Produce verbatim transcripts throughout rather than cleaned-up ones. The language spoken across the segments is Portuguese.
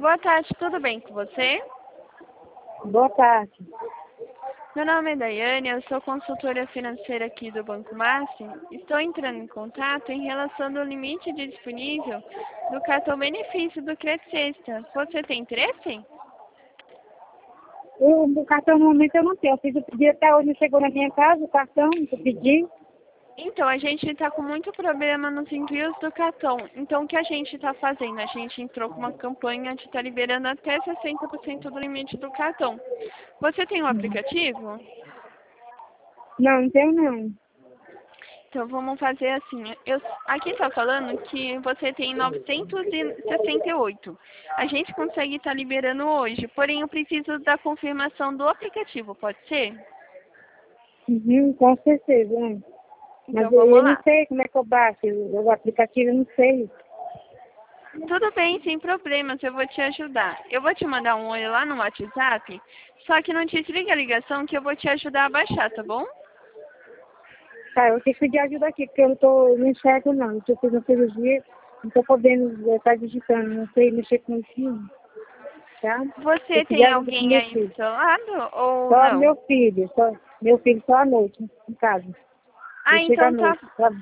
Boa tarde, tudo bem com você? Boa tarde. Meu nome é Daiane, eu sou consultora financeira aqui do Banco Master. Estou entrando em contato em relação ao limite de disponível do cartão benefício do Credit Sexta. Você tem interesse? Eu, o cartão no momento eu não tenho. Eu fiz o pedido até hoje, não chegou na minha casa o cartão que eu pedi. Então, a gente está com muito problema nos envios do cartão. Então, o que a gente está fazendo? A gente entrou com uma campanha de estar liberando até sessenta por cento do limite do cartão. Você tem um aplicativo? Não, não tenho não. Então, vamos fazer assim. Eu, aqui está falando que você tem novecentos e sessenta e oito. A gente consegue estar liberando hoje, porém eu preciso da confirmação do aplicativo, pode ser? Uhum, com certeza, né? Então, Mas eu, vamos eu não lá. sei como é que eu baixo. O aplicativo eu não sei. Tudo bem, sem problemas, eu vou te ajudar. Eu vou te mandar um oi lá no WhatsApp, só que não desliga a ligação que eu vou te ajudar a baixar, tá bom? Tá, eu tenho que pedir ajuda aqui, porque eu não tô, eu não enxergo não. Eu tô fazendo cirurgia, não tô podendo estar digitando, não sei mexer com isso não, tá? Você Eu pedi tem ajuda pro alguém meu aí do filho. seu lado ou Só não? meu filho, só meu filho só à noite, em casa. Ah, Ele chega à então tá. noite, sabe?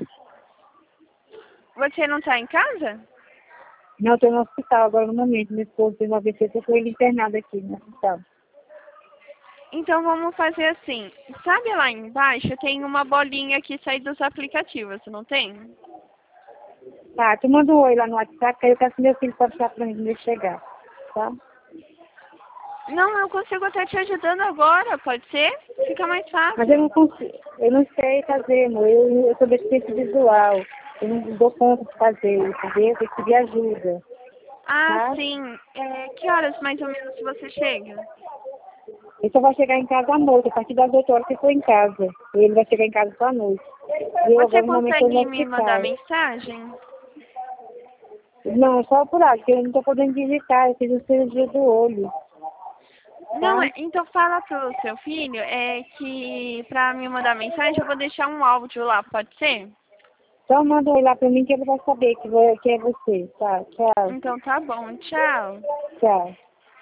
Você não tá em casa? Não, estou no hospital agora no momento. Meu esposo tem um A V C, estou com ele internado aqui no hospital. Então vamos fazer assim. Sabe lá embaixo tem uma bolinha que sai dos aplicativos, não tem? Tá, tu manda um oi lá no WhatsApp, que aí eu peço meu filho para deixar para mim quando ele chegar, tá? Não, eu consigo até te ajudando agora, pode ser? Fica mais Mas eu não fácil. consigo, eu não sei fazer, amor. Eu, eu sou deficiente visual. Eu não dou conta de fazer, entendeu? Eu tenho que pedir ajuda, Ah, tá? sim. É, que horas mais ou menos você chega? Ele só vai chegar em casa à noite, a partir das oito horas que eu estou em casa. Ele vai chegar em casa só à noite. E eu Você agora no momento estou no consegue me mandar hospital. mensagem? Não, é só por aí, porque eu não estou podendo digitar, eu fiz a cirurgia do olho, Não, tá? é- então fala pro seu filho é que pra me mandar mensagem eu vou deixar um áudio lá, pode ser? Só manda um lá pra mim que ele vai saber que, vai, que é você. Tá, tchau, Então tá bom, tchau. tchau.